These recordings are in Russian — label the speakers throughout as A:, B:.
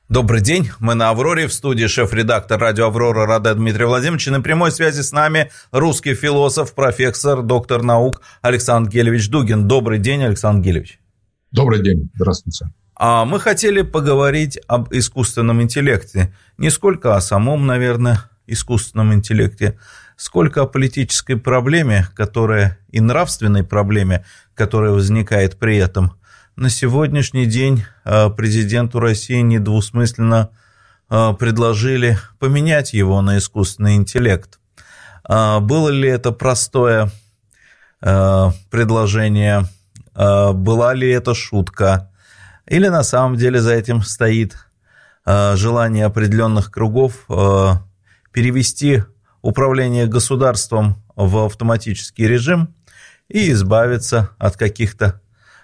A: Добрый день, мы на «Авроре», в студии шеф-редактор радио «Аврора» Раде Дмитрий Владимирович. И на прямой связи с нами русский философ, профессор, доктор наук Александр Гелевич Дугин. Добрый день, Александр Гелевич.
B: Добрый день, здравствуйте.
A: Мы хотели поговорить об искусственном интеллекте. Не сколько о самом, наверное, искусственном интеллекте, сколько о политической проблеме, которая и нравственной проблеме, которая возникает при этом. На сегодняшний день президенту России недвусмысленно предложили поменять его на искусственный интеллект. Было ли это простое предложение? Была ли это шутка? Или на самом деле за этим стоит желание определенных кругов перевести управление государством в автоматический режим и избавиться от каких-то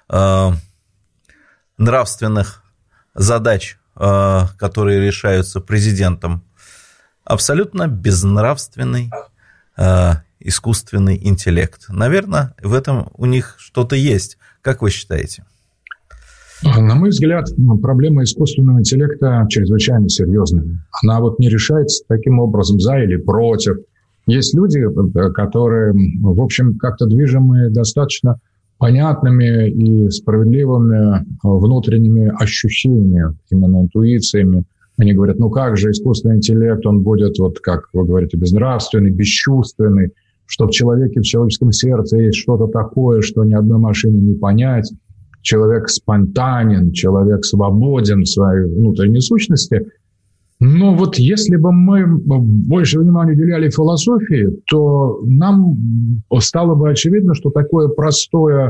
A: нравственных задач, которые решаются президентом? Абсолютно безнравственный искусственный интеллект. Наверное, в этом у них что-то есть. Как вы считаете?
B: На мой взгляд, проблема искусственного интеллекта чрезвычайно серьезная. Она не решается таким образом за или против. Есть люди, которые, в общем, как-то движимы достаточно понятными и справедливыми внутренними ощущениями, именно интуициями. Они говорят, как же искусственный интеллект, он будет, как вы говорите, безнравственный, бесчувственный, что в человеке, в человеческом сердце есть что-то такое, что ни одной машине не понять. Человек спонтанен, человек свободен в своей внутренней сущности. Но если бы мы больше внимания уделяли философии, то нам стало бы очевидно, что такое простой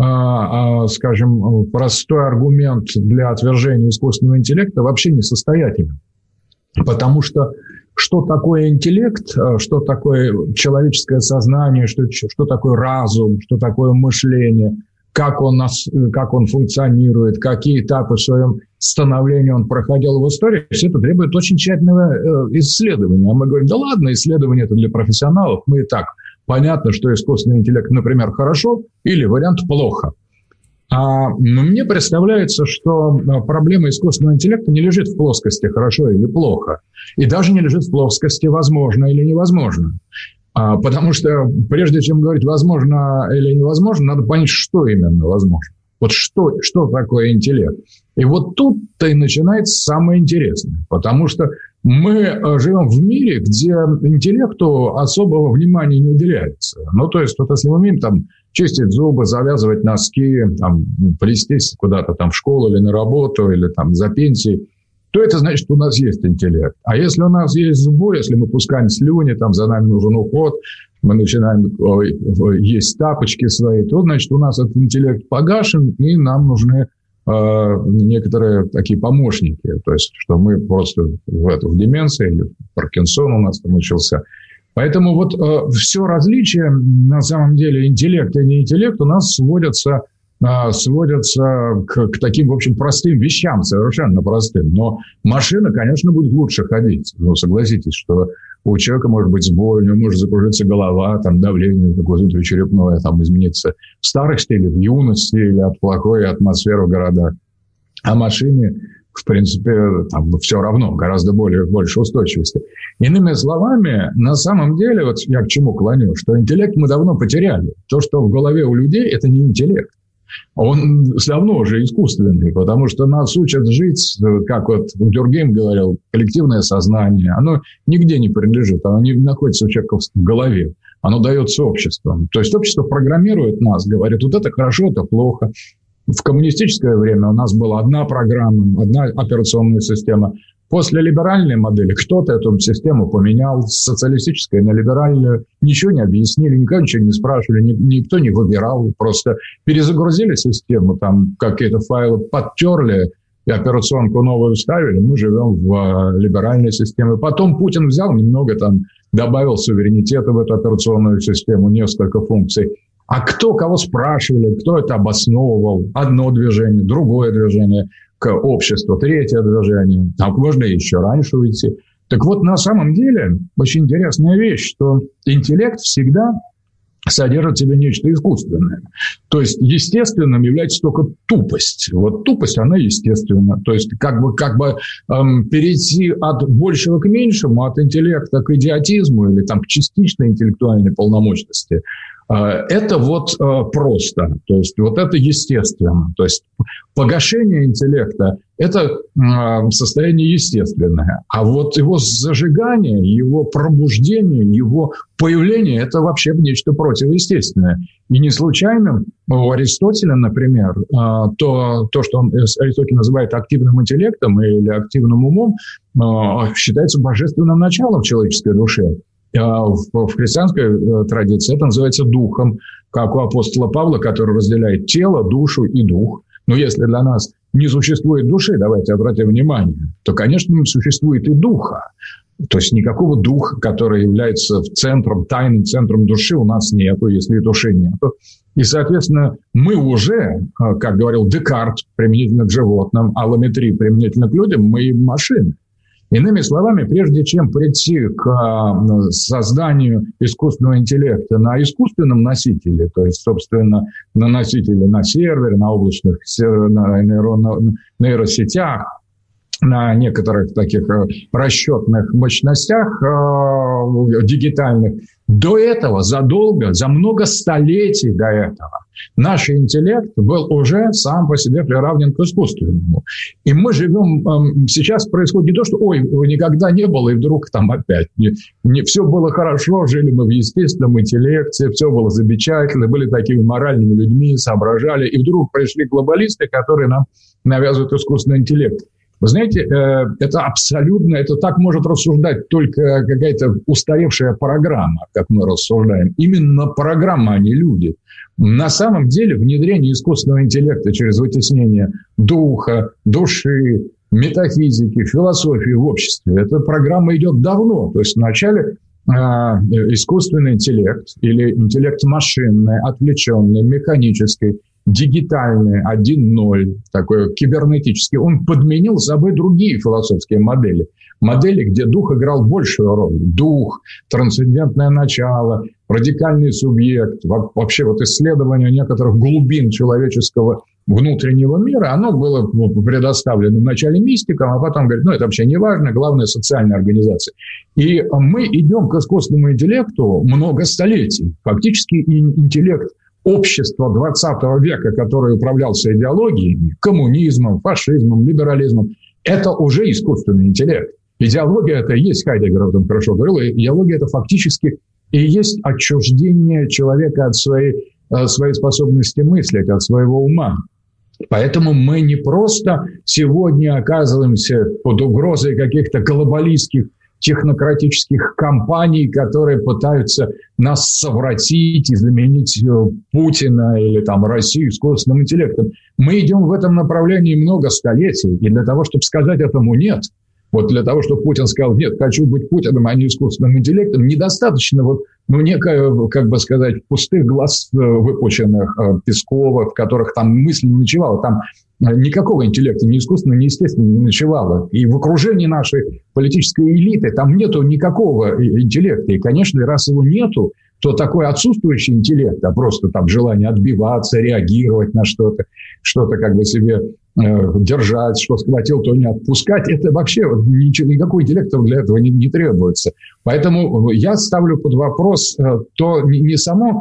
B: аргумент для отвержения искусственного интеллекта вообще несостоятелен. Потому что такое интеллект, что такое человеческое сознание, что такое разум, что такое мышление, как он функционирует, какие этапы в своем становлении он проходил в истории, все это требует очень тщательного исследования. А мы говорим, да ладно, исследование это для профессионалов, мы и так понятно, что искусственный интеллект, например, хорошо или вариант плохо. Но мне представляется, что проблема искусственного интеллекта не лежит в плоскости хорошо или плохо, и даже не лежит в плоскости возможно или невозможно. Потому что прежде чем говорить возможно или невозможно, надо понять, что именно возможно. Что такое интеллект. И тут-то и начинается самое интересное. Потому что мы живем в мире, где интеллекту особого внимания не уделяется. Если мы умеем чистить зубы, завязывать носки, плестись куда-то в школу или на работу, или за пенсией, то это значит, что у нас есть интеллект. А если у нас есть зубы, если мы пускаем слюни, за нами нужен уход, мы начинаем есть тапочки свои, то, значит, у нас этот интеллект погашен, и нам нужны некоторые такие помощники. То есть, что мы просто в деменции, или Паркинсон у нас начался. Поэтому все различие, на самом деле, интеллект и не интеллект у нас сводятся к таким, в общем, простым вещам, совершенно простым. Но машина, конечно, будет лучше ходить. Согласитесь, что у человека может быть сбой, у него может закружиться голова, давление такое внутричерепное, измениться в старости или в юности, или от плохой атмосферы в городах. А машине, в принципе, все равно, гораздо больше устойчивости. Иными словами, на самом деле, я к чему клоню, что интеллект мы давно потеряли. То, что в голове у людей, это не интеллект. Он давно уже искусственный, потому что нас учат жить, как Дюркгейм говорил, коллективное сознание. Оно нигде не принадлежит, оно не находится у человека в голове. Оно дается обществом. То есть общество программирует нас, говорит, это хорошо, это плохо. В коммунистическое время у нас была одна программа, одна операционная система. После либеральной модели кто-то эту систему поменял с социалистической на либеральную. Ничего не объяснили, никого ничего не спрашивали, никто не выбирал. Просто перезагрузили систему, какие-то файлы подтерли и операционку новую вставили. Мы живем в либеральной системе. Потом Путин взял немного, добавил суверенитета в эту операционную систему, несколько функций. А кого спрашивали, кто это обосновывал? Одно движение, другое движение к обществу, третье движение. Можно еще раньше уйти. Так на самом деле, очень интересная вещь, что интеллект всегда содержит в себе нечто искусственное. То есть естественным является только тупость. Вот тупость, она естественна. То есть как бы перейти от большего к меньшему, от интеллекта к идиотизму или там, к частичной интеллектуальной полномочности, это вот просто. То есть вот это естественно. То есть погашение интеллекта – это состояние естественное. А вот его зажигание, его пробуждение, его появление – это вообще нечто противоестественное. И не случайно у Аристотеля, например, то, что Аристотель называет активным интеллектом или активным умом, считается божественным началом в человеческой душе. В христианской традиции это называется духом, как у апостола Павла, который разделяет тело, душу и дух. Но если для нас не существует души, давайте обратим внимание, то, конечно, не существует и духа. То есть никакого духа, который является центром, тайным центром души, у нас нету, если и души нету. И, соответственно, мы уже, как говорил Декарт, применительно к животным, а Ламетри применительно к людям, мы машины. Иными словами, прежде чем прийти к созданию искусственного интеллекта на искусственном носителе, то есть, собственно, на носителе на сервере, на облачных на нейросетях, на некоторых таких расчетных мощностях дигитальных, до этого, задолго, за много столетий до этого, наш интеллект был уже сам по себе приравнен к искусственному. И мы живем... Сейчас происходит не то, что «ой, никогда не было, и вдруг там опять». Не все было хорошо, жили мы в естественном интеллекте, все было замечательно, были такими моральными людьми, соображали. И вдруг пришли глобалисты, которые нам навязывают искусственный интеллект. Вы знаете, это абсолютно, это так может рассуждать только какая-то устаревшая программа, как мы рассуждаем. Именно программа, а не люди. На самом деле внедрение искусственного интеллекта через вытеснение духа, души, метафизики, философии в обществе, эта программа идет давно. То есть вначале искусственный интеллект или интеллект машинный, отвлеченный, механический, дигитальный, 1.0, такой кибернетический, он подменил собой другие философские модели. Модели, где дух играл большую роль. Дух, трансцендентное начало, радикальный субъект. Вообще вот исследование некоторых глубин человеческого внутреннего мира, оно было предоставлено вначале мистикам, а потом говорит, это вообще не важно, главное социальная организация. И мы идем к искусственному интеллекту много столетий. Фактически интеллект общества 20 века, которое управлялся идеологиями, коммунизмом, фашизмом, либерализмом, это уже искусственный интеллект. Идеология – это и есть, Хайдеггер об этом хорошо говорил, идеология – это фактически и есть отчуждение человека от своей способности мыслить, от своего ума. Поэтому мы не просто сегодня оказываемся под угрозой каких-то глобалистских технократических компаний, которые пытаются нас совратить и заменить Путина или там Россию искусственным интеллектом. Мы идем в этом направлении много столетий. И для того, чтобы сказать этому «нет», вот для того, чтобы Путин сказал «нет, хочу быть Путиным, а не искусственным интеллектом», недостаточно некое, как бы сказать, пустых глаз выпученных Пескова, в которых там мысль не ночевала. Там никакого интеллекта, ни искусственного, ни естественного не ночевало. И в окружении нашей политической элиты там нету никакого интеллекта. И, конечно, раз его нету, то такой отсутствующий интеллект, а просто там желание отбиваться, реагировать на что-то как бы себе держать, что схватил, то не отпускать, это вообще никакого интеллекта для этого не требуется. Поэтому я ставлю под вопрос то не само,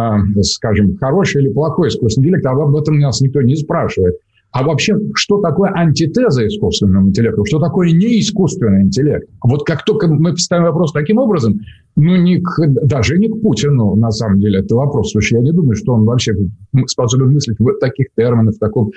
B: скажем, хороший или плохой искусственный интеллект, а об этом нас никто не спрашивает. А вообще, что такое антитеза искусственному интеллекту? Что такое неискусственный интеллект? Вот как только мы поставим вопрос таким образом, даже не к Путину, на самом деле, это вопрос. Слушай, я не думаю, что он вообще способен мыслить в таких терминах,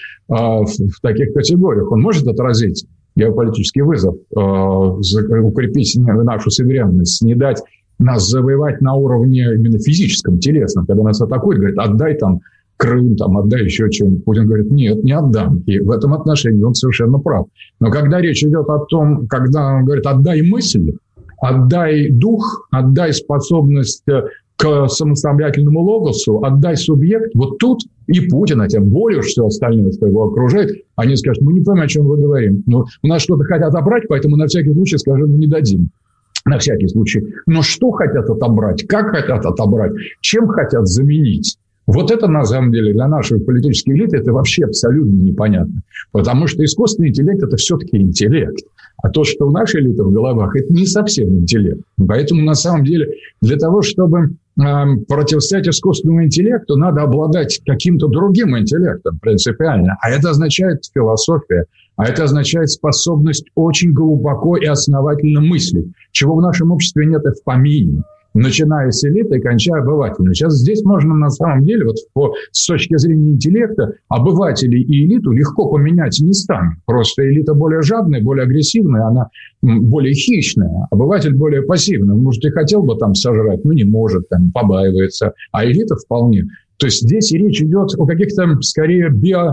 B: в таких категориях. Он может отразить геополитический вызов, укрепить нашу суверенность, не дать нас завоевать на уровне именно физическом, телесном. Когда нас атакуют, говорят, отдай там Крым, отдай еще что-нибудь. Путин говорит, нет, не отдам. И в этом отношении он совершенно прав. Но когда речь идет о том, когда он говорит, отдай мысль, отдай дух, отдай способность к самостоятельному логосу, отдай субъект, вот тут и Путин, а тем более все остальное, что его окружает, они скажут, мы не понимаем, о чем вы говорим. У нас что-то хотят забрать, поэтому на всякий случай скажем, не дадим. на всякий случай. Но что хотят отобрать, как хотят отобрать, чем хотят заменить? Вот это, на самом деле, для нашей политической элиты это вообще абсолютно непонятно. Потому что искусственный интеллект – это все-таки интеллект. А то, что в нашей элите в головах, это не совсем интеллект. Поэтому, на самом деле, для того, чтобы противостоять искусственному интеллекту, надо обладать каким-то другим интеллектом принципиально. А это означает философия. А это означает способность очень глубоко и основательно мыслить, чего в нашем обществе нет и в помине. Начиная с элиты и кончая обывателем. Сейчас здесь можно на самом деле, с точки зрения интеллекта, обывателей и элиту легко поменять местами. Просто элита более жадная, более агрессивная, она более хищная. Обыватель более пассивный. Может, и хотел бы там сожрать, но не может, там, побаивается. А элита вполне. То есть здесь речь идет о каких-то, скорее,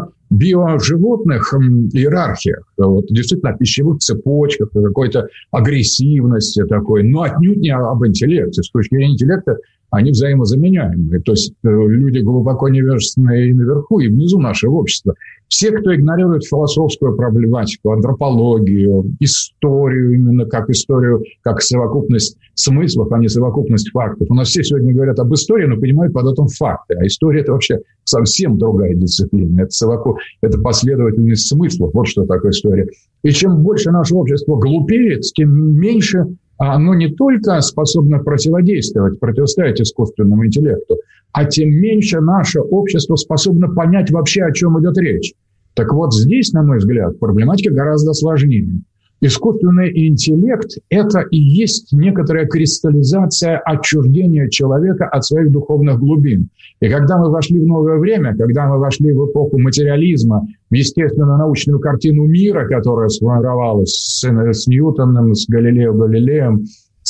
B: биоживотных иерархиях. Вот, действительно, о пищевых цепочках, о какой-то агрессивности такой, но отнюдь не об интеллекте. С точки зрения интеллекта они взаимозаменяемые. То есть люди глубоко невежественные и наверху, и внизу нашего общества. Все, кто игнорирует философскую проблематику, антропологию, историю, именно как историю, как совокупность смыслов, а не совокупность фактов. У нас все сегодня говорят об истории, но понимают под этим факты. А история – это вообще совсем другая дисциплина. Это последовательность смыслов. Вот что такое история. И чем больше наше общество глупеет, тем меньше оно не только способно противостоять искусственному интеллекту, а тем меньше наше общество способно понять вообще, о чем идет речь. Так вот, здесь, на мой взгляд, проблематика гораздо сложнее. Искусственный интеллект – это и есть некоторая кристаллизация отчуждения человека от своих духовных глубин. И когда мы вошли в новое время, когда мы вошли в эпоху материализма, в естественно-научную картину мира, которая сформировалась с Ньютоном, с Галилеем,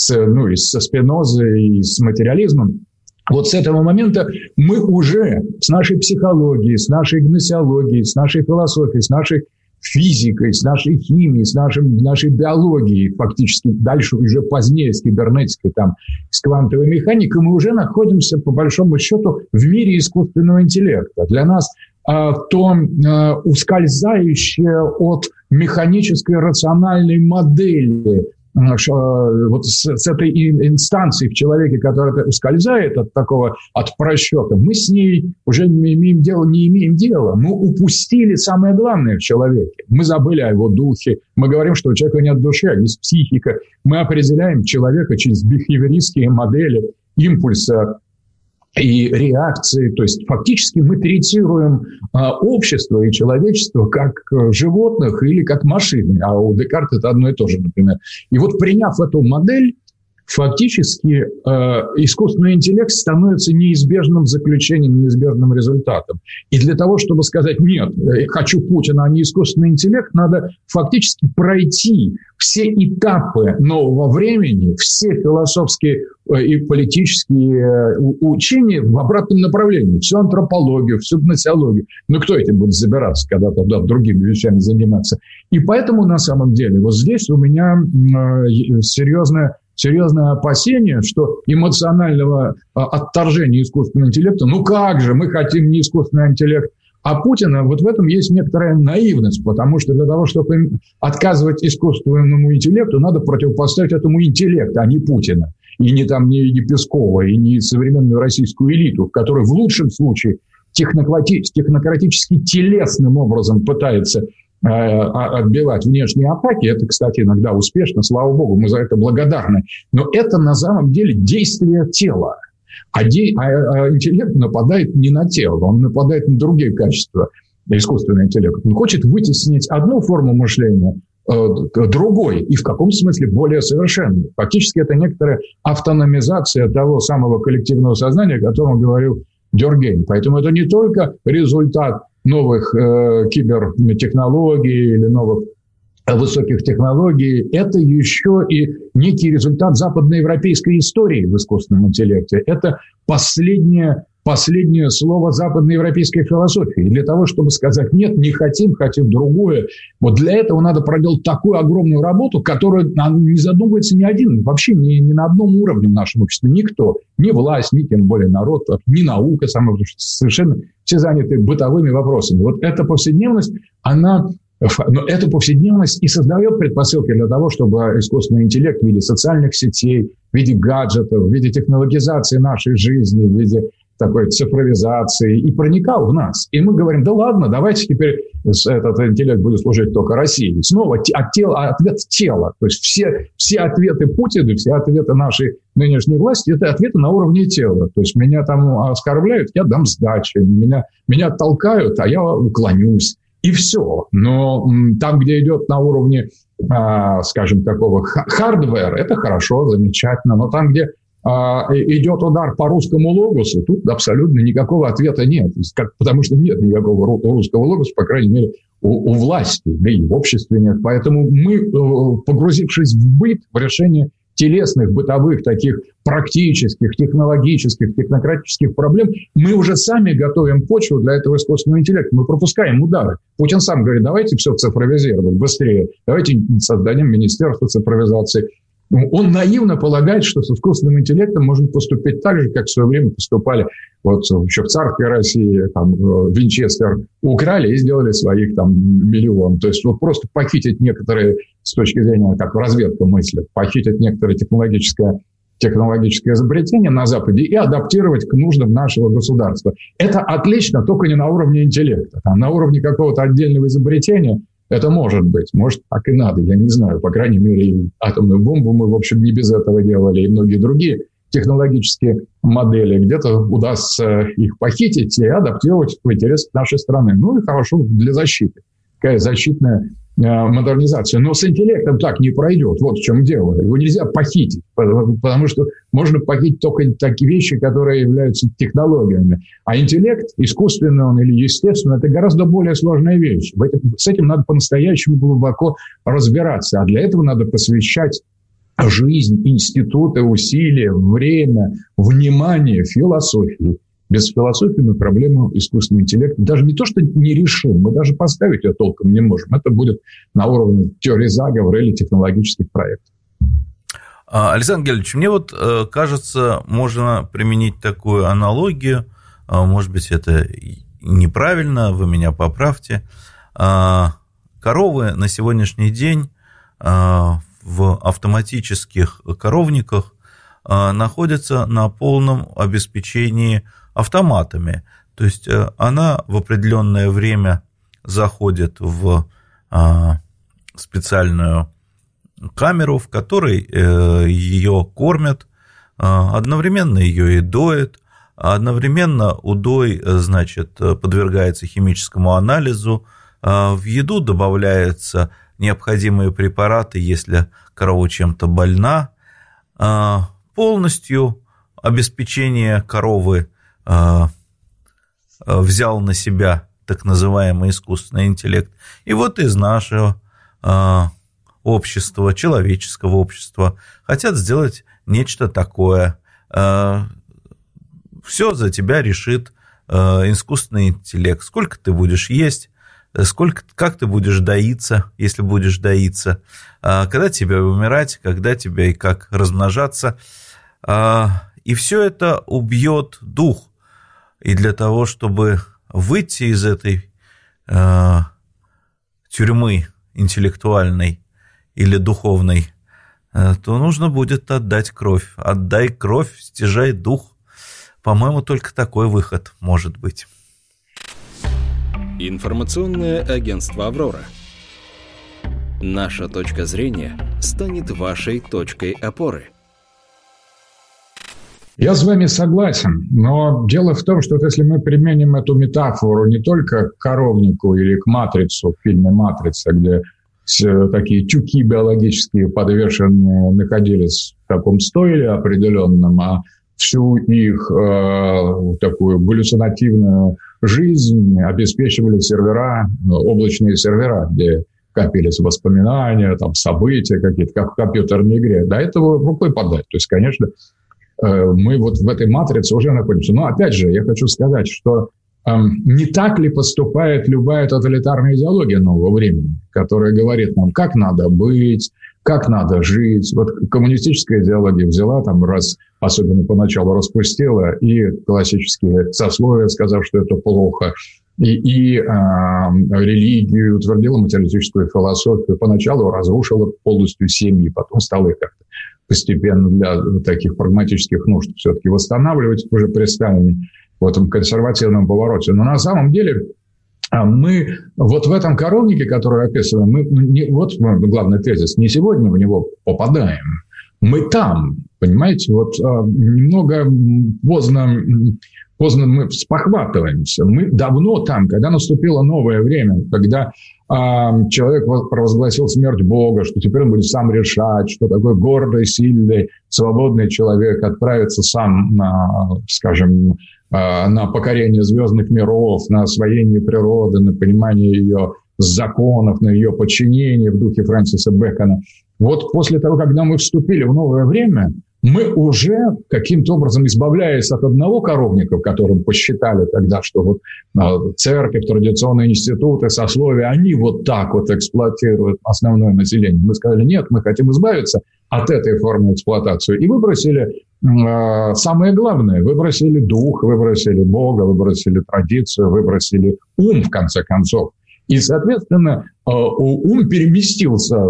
B: со Спинозой и с материализмом, вот с этого момента мы уже с нашей психологией, с нашей гносеологией, с нашей философией, с нашей физикой, с нашей химией, с нашей биологией, фактически дальше уже позднее с кибернетикой, с квантовой механикой, мы уже находимся, по большому счету, в мире искусственного интеллекта. Для нас то ускользающее от механической рациональной модели, вот с этой инстанции в человеке, которая ускользает от просчета, мы с ней уже не имеем дела. Мы упустили самое главное в человеке. Мы забыли о его духе. Мы говорим, что у человека нет души, а есть психика. Мы определяем человека через бихевиористские модели импульса и реакции. То есть фактически мы третируем общество и человечество как животных или как машины. А у Декарта это одно и то же, например. И вот приняв эту модель, фактически искусственный интеллект становится неизбежным заключением, неизбежным результатом. И для того, чтобы сказать «нет, хочу Путина, а не искусственный интеллект», надо фактически пройти все этапы нового времени, все философские и политические учения в обратном направлении. Всю антропологию, всю гносеологию. Ну, кто этим будет забираться, когда тогда другими вещами заниматься? И поэтому, на самом деле, вот здесь у меня серьезное опасение, что эмоционального отторжения искусственного интеллекта, ну как же, мы хотим не искусственный интеллект, а Путина, вот в этом есть некоторая наивность, потому что для того, чтобы отказывать искусственному интеллекту, надо противопоставить этому интеллект, а не Путина, и не Пескова, и не современную российскую элиту, в которой в лучшем случае технократически телесным образом пытается отбивать внешние атаки. Это, кстати, иногда успешно, слава богу, мы за это благодарны. Но это на самом деле действие тела. А интеллект нападает не на тело, он нападает на другие качества. Искусственный интеллект. Он хочет вытеснить одну форму мышления другой, и в каком смысле более совершенной. Фактически это некоторая автономизация того самого коллективного сознания, о котором говорил Дёркгейм. Поэтому это не только результат новых кибертехнологий или новых высоких технологий, это еще и некий результат западноевропейской истории в искусственном интеллекте. Это последнее слово западноевропейской философии. Для того, чтобы сказать «нет, не хотим, хотим другое», вот для этого надо проделать такую огромную работу, которую не задумывается ни один, вообще ни на одном уровне в нашем обществе. Никто, ни власть, ни тем более народ, ни наука сама, потому что совершенно все заняты бытовыми вопросами. Вот эта повседневность, она Но эта повседневность и создает предпосылки для того, чтобы искусственный интеллект в виде социальных сетей, в виде гаджетов, в виде технологизации нашей жизни, в виде такой цифровизации и проникал в нас. И мы говорим, да ладно, давайте теперь этот интеллект будет служить только России. Снова ответ тела. То есть все ответы Путина, все ответы нашей нынешней власти – это ответы на уровне тела. То есть меня там оскорбляют, я дам сдачи. Меня толкают, а я уклонюсь. И все. Но там, где идет на уровне, скажем, такого хардвера, это хорошо, замечательно. Но там, где идет удар по русскому логосу, тут абсолютно никакого ответа нет. Потому что нет никакого русского логоса, по крайней мере, у власти, да и в обществе нет. Поэтому мы, погрузившись в быт, в решение телесных, бытовых, таких практических, технологических, технократических проблем, мы уже сами готовим почву для этого искусственного интеллекта. Мы пропускаем удары. Путин сам говорит, давайте все цифровизировать быстрее, давайте создадим Министерство цифровизации. Он наивно полагает, что с искусственным интеллектом можно поступить так же, как в свое время поступали вот еще в царской России, там, Винчестер украли и сделали своих там миллион. То есть вот просто похитить некоторые, с точки зрения, как разведка мыслит, похитить некоторые технологическое изобретение на Западе и адаптировать к нуждам нашего государства. Это отлично, только не на уровне интеллекта. А на уровне какого-то отдельного изобретения это может быть. Может, так и надо. Я не знаю. По крайней мере, атомную бомбу мы, в общем, не без этого делали. И многие другие технологические модели. Где-то удастся их похитить и адаптировать в интересах нашей страны. Ну и хорошо для защиты. Такая защитная модернизация. Но с интеллектом так не пройдет. Вот в чем дело. Его нельзя похитить. Потому что можно похитить только такие вещи, которые являются технологиями. А интеллект, искусственный он или естественный, это гораздо более сложная вещь. С этим надо по-настоящему глубоко разбираться. А для этого надо посвящать жизнь, институты, усилия, время, внимание, философию. Без философии мы проблему искусственного интеллекта даже не то, что не решим, мы даже поставить ее толком не можем. Это будет на уровне теории заговора или технологических проектов.
A: Александр Гельевич, мне вот кажется, можно применить такую аналогию, может быть, это неправильно, вы меня поправьте. Коровы на сегодняшний день в автоматических коровниках находятся на полном обеспечении автоматами. То есть она в определенное время заходит в специальную камеру, в которой ее кормят, одновременно ее и доят, одновременно удой, значит, подвергается химическому анализу, в еду добавляются необходимые препараты, если корова чем-то больна. Полностью обеспечение коровы взял на себя так называемый искусственный интеллект. И вот из нашего общества, человеческого общества, хотят сделать нечто такое. Все за тебя решит искусственный интеллект. Сколько ты будешь есть, как ты будешь доиться, если будешь доиться, когда тебе умирать, когда тебе и как размножаться. И все это убьет дух. И для того, чтобы выйти из этой тюрьмы интеллектуальной или духовной, то нужно будет отдать кровь. Отдай кровь, стяжай дух. По-моему, только такой выход может быть.
C: Информационное агентство «Аврора». Наша точка зрения станет вашей точкой опоры.
B: Я с вами согласен, но дело в том, что вот если мы применим эту метафору не только к коровнику или к матрицу, в фильме «Матрица», где такие тюки биологические подвешенные находились в таком стойле определенном, а всю их такую галлюцинативную жизнь обеспечивали сервера, облачные сервера, где копились воспоминания, там, события какие-то, как в компьютерной игре. До этого рукой подать. То есть, конечно, мы вот в этой матрице уже находимся. Но, опять же, я хочу сказать, что не так ли поступает любая тоталитарная идеология нового времени, которая говорит нам, как надо быть, как надо жить. Вот коммунистическая идеология взяла, там раз, особенно поначалу распустила, и классические сословия, сказав, что это плохо, и религию, утвердила материалистическую философию. Поначалу разрушила полностью семьи, потом стала их как-то постепенно для таких прагматических нужд все-таки восстанавливать уже при Сталине в этом консервативном повороте. Но на самом деле мы вот в этом коровнике, который описываем, вот главный тезис, не сегодня в него попадаем, мы там, понимаете, вот немного поздно мы спохватываемся. Мы давно там, когда наступило новое время, когда человек провозгласил смерть Бога, что теперь он будет сам решать, что такой гордый, сильный, свободный человек отправится сам на, скажем, на покорение звездных миров, на освоение природы, на понимание ее законов, на ее подчинение в духе Фрэнсиса Бэкона. Вот после того, когда мы вступили в новое время, мы уже каким-то образом, избавляясь от одного коровника, в котором посчитали тогда, что вот церковь, традиционные институты, сословия, они вот так вот эксплуатируют основное население. Мы сказали, нет, мы хотим избавиться от этой формы эксплуатации. И выбросили самое главное. Выбросили дух, выбросили Бога, выбросили традицию, выбросили ум, в конце концов. И, соответственно, ум переместился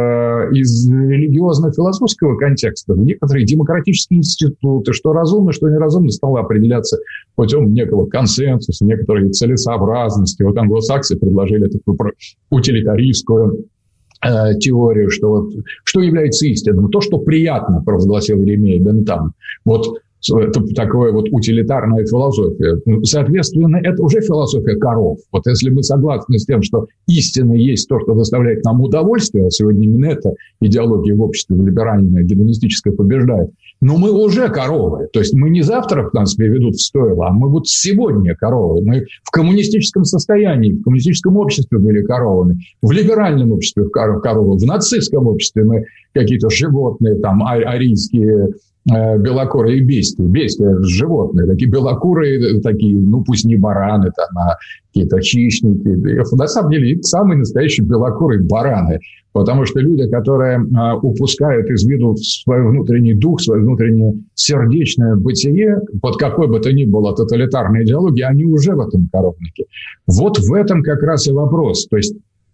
B: из религиозно-философского контекста в некоторые демократические институты. Что разумно, что неразумно, стало определяться путем некого консенсуса, некоторой целесообразности. Вот англосаксы предложили такую утилитаристскую теорию, что является истинным. То, что приятно, провозгласил Иеремия Бентам. Вот это такая вот утилитарная философия. Соответственно, это уже философия коров. Вот если мы согласны с тем, что истина есть то, что доставляет нам удовольствие, а сегодня именно эта идеология в обществе либеральная, гедонистическая побеждает, но мы уже коровы. То есть мы не завтра нас переведут в стойло, а мы вот сегодня коровы. Мы в коммунистическом состоянии, в коммунистическом обществе были коровами, в либеральном обществе коровы, в нацистском обществе мы какие-то животные, там, арийские, белокурые бестии. Бестия – животные, такие белокурые, такие, ну, пусть не бараны, там, а какие-то хищники. И, на самом деле, это самые настоящие белокурые бараны. Потому что люди, которые упускают из виду свой внутренний дух, свое внутреннее сердечное бытие, под какой бы то ни было тоталитарной идеологии, они уже в этом коровнике. Вот в этом как раз и вопрос. То есть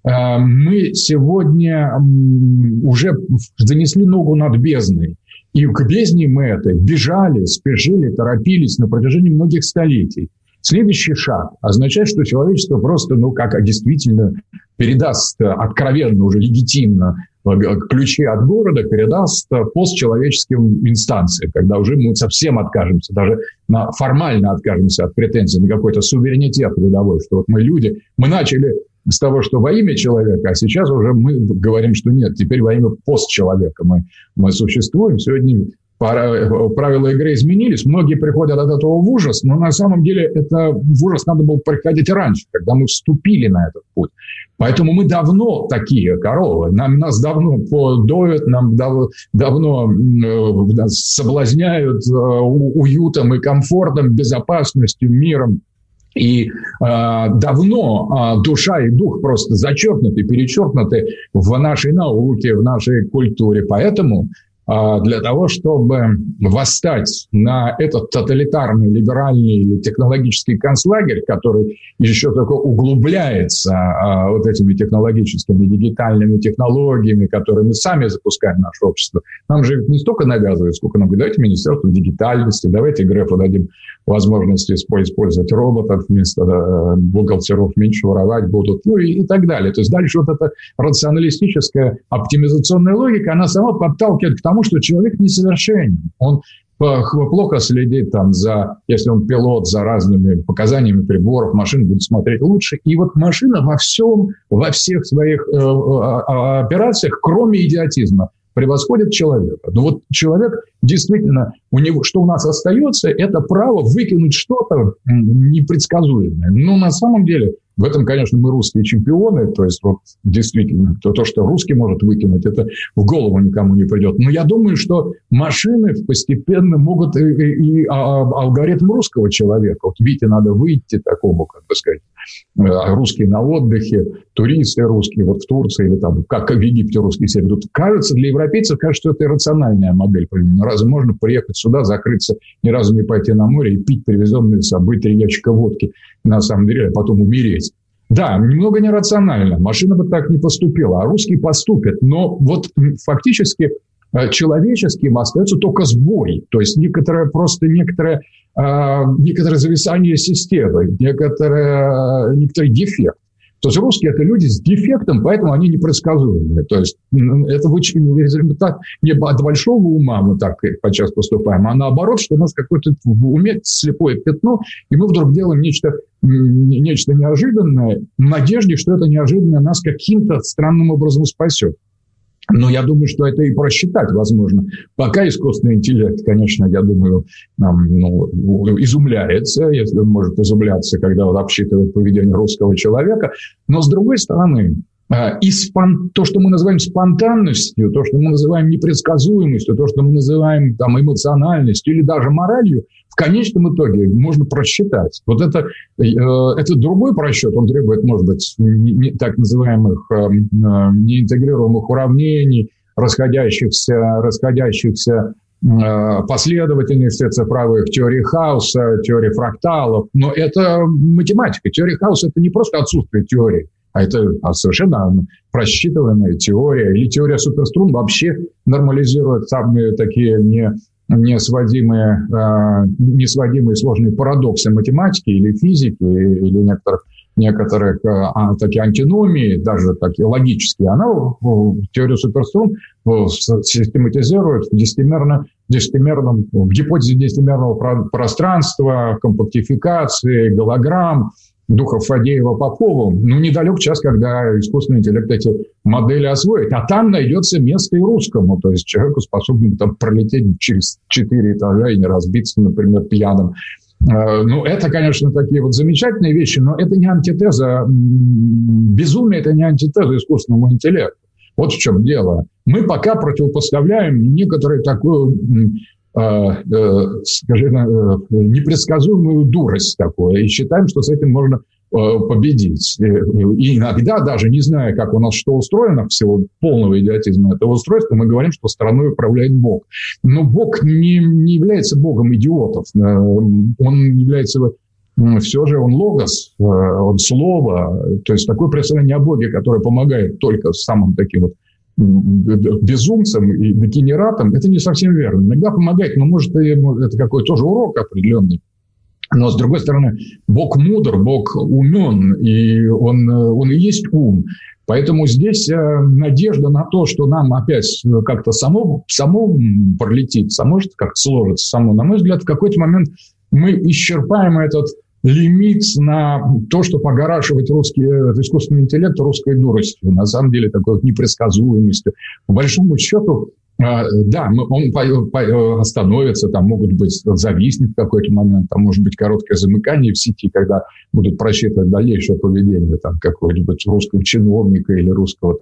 B: мы сегодня уже занесли ногу над бездной. И к бездне мы этой бежали, спешили, торопились на протяжении многих столетий. Следующий шаг означает, что человечество просто, как действительно передаст откровенно, уже легитимно ключи от города, передаст постчеловеческим инстанциям, когда уже мы совсем откажемся, даже формально откажемся от претензий на какой-то суверенитет рядовой, что вот мы люди, мы начали с того, что во имя человека, а сейчас уже мы говорим, что нет, теперь во имя постчеловека мы существуем. Сегодня правила игры изменились, многие приходят от этого в ужас, но на самом деле это в ужас надо было приходить раньше, когда мы вступили на этот путь. Поэтому мы давно такие коровы, нас давно подоют, нам давно соблазняют уютом и комфортом, безопасностью, миром. И давно душа и дух просто зачеркнуты, перечеркнуты в нашей науке, в нашей культуре. Поэтому для того, чтобы восстать на этот тоталитарный, либеральный или технологический концлагерь, который еще только углубляется вот этими технологическими, дигитальными технологиями, которые мы сами запускаем в наше общество. Нам же не столько навязывают, сколько нам говорят, давайте Министерство дигитальности, давайте Грефу дадим возможность использовать роботов вместо бухгалтеров, меньше воровать будут, и так далее. То есть дальше вот эта рационалистическая оптимизационная логика, она сама подталкивает к тому, что человек несовершенен. Он плохо следит если он пилот, за разными показаниями приборов, машина будет смотреть лучше. И вот машина во всех своих операциях, кроме идиотизма, превосходит человека. Но вот человек действительно, что у нас остается, это право выкинуть что-то непредсказуемое. Но на самом деле В этом, конечно, мы русские чемпионы. То есть, вот действительно, то, что русский может выкинуть, это в голову никому не придет. Но я думаю, что машины постепенно могут и алгоритм русского человека. Вот Вите надо выйти такому, как бы сказать, русские на отдыхе, туристы русские, вот в Турции или там, как в Египте русские себя ведут. Кажется, для европейцев, кажется, что это иррациональная модель. Разве можно приехать сюда, закрыться, ни разу не пойти на море и пить привезенные с собой 3 ящика водки, на самом деле, а потом умереть? Да, немного нерационально. Машина бы так не поступила, а русские поступят. Но вот фактически человеческим остается только сбой. То есть некоторое зависание системы, некоторый дефект. То есть русские – это люди с дефектом, поэтому они непредсказуемые. То есть это результат не от большого ума мы так подчас поступаем, а наоборот, что у нас какое-то в уме слепое пятно, и мы вдруг делаем нечто неожиданное, в надежде, что это неожиданное нас каким-то странным образом спасет. Но я думаю, что это и просчитать возможно. Пока искусственный интеллект, конечно, я думаю, изумляется, если он может изумляться, когда он обсчитывает поведение русского человека. Но, с другой стороны, то, что мы называем спонтанностью, то, что мы называем непредсказуемостью, то, что мы называем там, эмоциональностью или даже моралью, в конечном итоге можно просчитать. Вот это другой просчет, он требует, может быть, так называемых неинтегрируемых уравнений, расходящихся последовательности цифровых, теории хаоса, теории фракталов. Но это математика. Теория хаоса – это не просто отсутствие теории, а это совершенно просчитываемая теория. Или теория суперструн вообще нормализирует самые такие несводимые сложные парадоксы математики или физики, или некоторых такие антиномии, даже такие логические. Она теорию суперструн систематизирует в гипотезе десятимерного пространства, компактификации, голограмм, духов Фадеева-Попова. Недалек час, когда искусственный интеллект эти модели освоит. А там найдется место и русскому. То есть человеку, способному там пролететь через 4 этажа и не разбиться, например, пьяным. Это, конечно, такие вот замечательные вещи, но это не антитеза. Безумие – это не антитеза искусственному интеллекту. Вот в чем дело. Мы пока противопоставляем некоторую такую, скажем, непредсказуемую дурость такую, и считаем, что с этим можно победить. И иногда, даже не зная, как у нас что устроено, всего полного идиотизма этого устройства, мы говорим, что страной управляет Бог. Но Бог не является Богом идиотов. Он является... Все же он логос, он слово. То есть такое представление о Боге, которое помогает только самым таким вот безумцам и дегенератам, это не совсем верно. Иногда помогает, но может это какой-то тоже урок определенный. Но, с другой стороны, Бог мудр, Бог умен, и он и есть ум. Поэтому здесь надежда на то, что нам опять как-то само пролетит, само как-то сложится само. На мой взгляд, в какой-то момент мы исчерпаем этот лимит на то, что погорашивать искусственный интеллект русской дуростью. На самом деле, такой вот непредсказуемостью. По большому счету, да, он остановится, там могут быть, зависнет в какой-то момент, там может быть короткое замыкание в сети, когда будут просчитывать дальнейшее поведение там, какого-нибудь русского чиновника или русского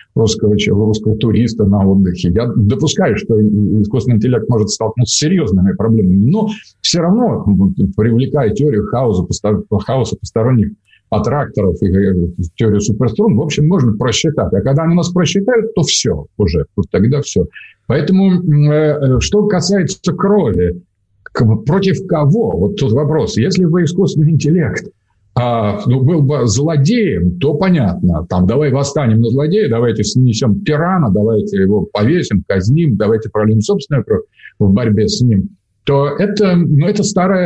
B: туриста на отдыхе. Я допускаю, что искусственный интеллект может столкнуться с серьезными проблемами, но все равно, привлекая теорию хаоса посторонних аттракторов и теорию суперструн, в общем, можно просчитать. А когда они нас просчитают, то все уже. Вот тогда все. Поэтому, что касается крови, против кого? Вот тут вопрос. Если бы искусственный интеллект был бы злодеем, то понятно. Там, давай восстанем на злодея, давайте снесем тирана, давайте его повесим, казним, давайте прольем собственную кровь в борьбе с ним. То это старая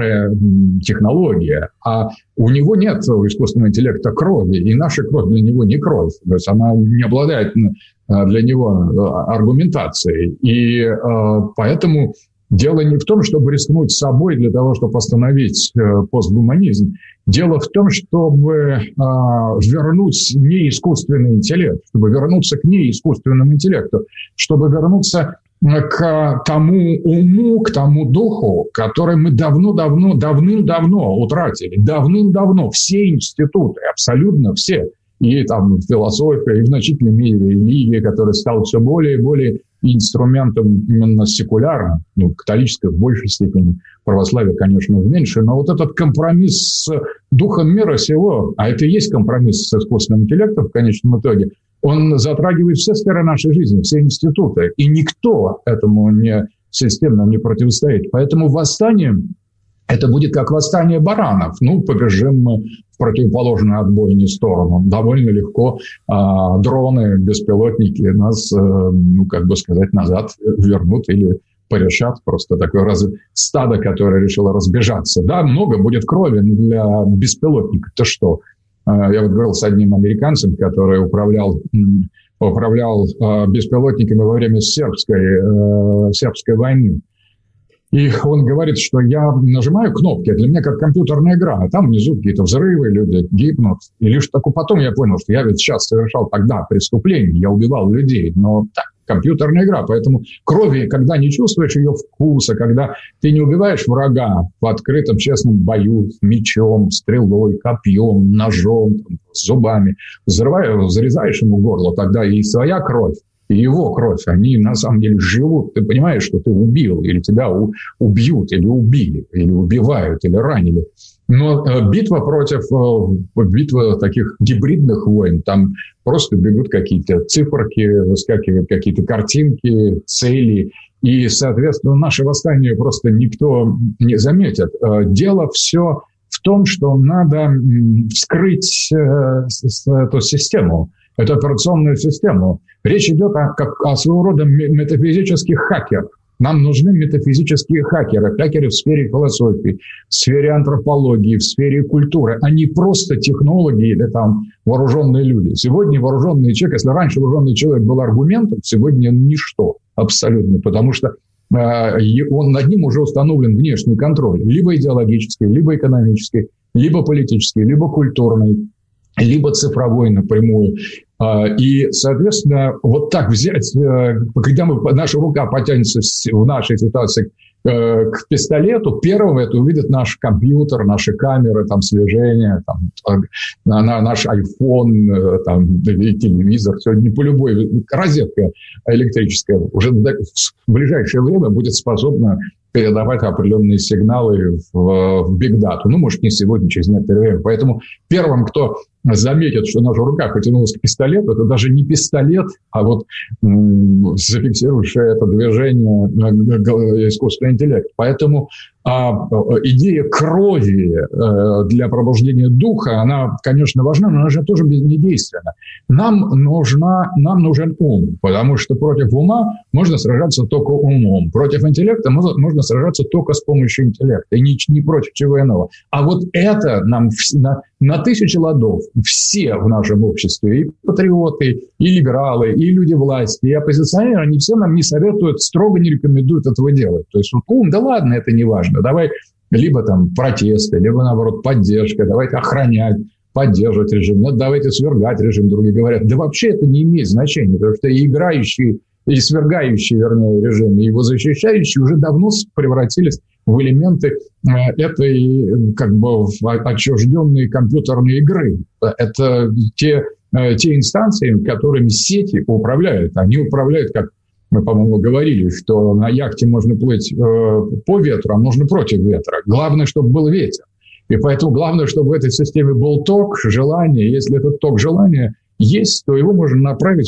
B: технология, а у него нет, у искусственного интеллекта, крови, и наша кровь для него не кровь, то есть она не обладает для него аргументацией, и поэтому дело не в том, чтобы рискнуть собой для того, чтобы остановить постгуманизм, дело в том, чтобы вернуть неискусственный интеллект, чтобы вернуться к неискусственному интеллекту, чтобы вернуться к тому уму, к тому духу, который мы давным-давно утратили. Давным-давно все институты, абсолютно все, и там философия, и в значительной мере религия, которая стала все более и более инструментом именно секулярным, католической в большей степени, православие, конечно, в меньшей, но вот этот компромисс с духом мира сего, а это и есть компромисс с искусственным интеллектом в конечном итоге, он затрагивает все сферы нашей жизни, все институты, и никто этому системно не противостоит. Поэтому восстание, это будет как восстание баранов. Побежим мы в противоположную отбойную сторону. Довольно легко дроны, беспилотники нас, назад вернут или порешат. Просто такое стадо, которое решило разбежаться. Да, много будет крови для беспилотника. То что? Я говорил с одним американцем, который управлял беспилотниками во время сербской войны. И он говорит, что я нажимаю кнопки, для меня как компьютерная игра, а там внизу какие-то взрывы, люди гибнут. И лишь только потом я понял, что я ведь сейчас совершал тогда преступление, я убивал людей, но так, компьютерная игра. Поэтому крови, когда не чувствуешь ее вкуса, когда ты не убиваешь врага в открытом честном бою мечом, стрелой, копьем, ножом, зубами, зарезаешь ему горло, тогда и своя кровь, и его кровь, они на самом деле живут. Ты понимаешь, что ты убил, или тебя убьют, или убили, или убивают, или ранили. Но битва таких гибридных войн, там просто бегут какие-то циферки, выскакивают какие-то картинки, цели. И, соответственно, наше восстание просто никто не заметит. Дело все в том, что надо вскрыть эту систему, эту операционную систему. Речь идет о своего рода метафизических хакерах. Нам нужны метафизические хакеры в сфере философии, в сфере антропологии, в сфере культуры. Они просто технологи или там вооруженные люди. Сегодня вооруженный человек, если раньше вооруженный человек был аргументом, сегодня ничто абсолютно, потому что над ним уже установлен внешний контроль, либо идеологический, либо экономический, либо политический, либо культурный, либо цифровой напрямую. И, соответственно, вот так взять, когда наша рука потянется в нашей ситуации к пистолету, первым это увидит наш компьютер, наши камеры, там, слежение, там, наш iPhone, там, телевизор, сегодня по любой розетка электрическая уже в ближайшее время будет способна передавать определенные сигналы в бигдату. Может, не сегодня, через некоторое время. Поэтому первым, кто заметит, что наша рука потянулась к пистолету, это даже не пистолет, а вот зафиксировавшее это движение искусственный интеллект. Поэтому идея крови для пробуждения духа, она, конечно, важна, но она же тоже недейственна. Нам нужен ум, потому что против ума можно сражаться только умом. Против интеллекта можно сражаться только с помощью интеллекта, и не против чего иного. А вот это нам на тысячи ладов все в нашем обществе, и патриоты, и либералы, и люди власти, и оппозиционеры, они все нам не советуют, строго не рекомендуют этого делать. То есть ум, да ладно, это не важно. Давай либо там протесты, либо, наоборот, поддержка. Давайте охранять, поддерживать режим. Нет, давайте свергать режим. Другие говорят, да вообще это не имеет значения, потому что играющие и свергающие, режим, и его защищающие уже давно превратились в элементы этой отчужденной компьютерной игры. Это те инстанции, которыми сети управляют. Они управляют, как мы, по-моему, говорили, что на яхте можно плыть по ветру, а можно против ветра. Главное, чтобы был ветер. И поэтому главное, чтобы в этой системе был ток желания. Если этот ток желания есть, то его можно направить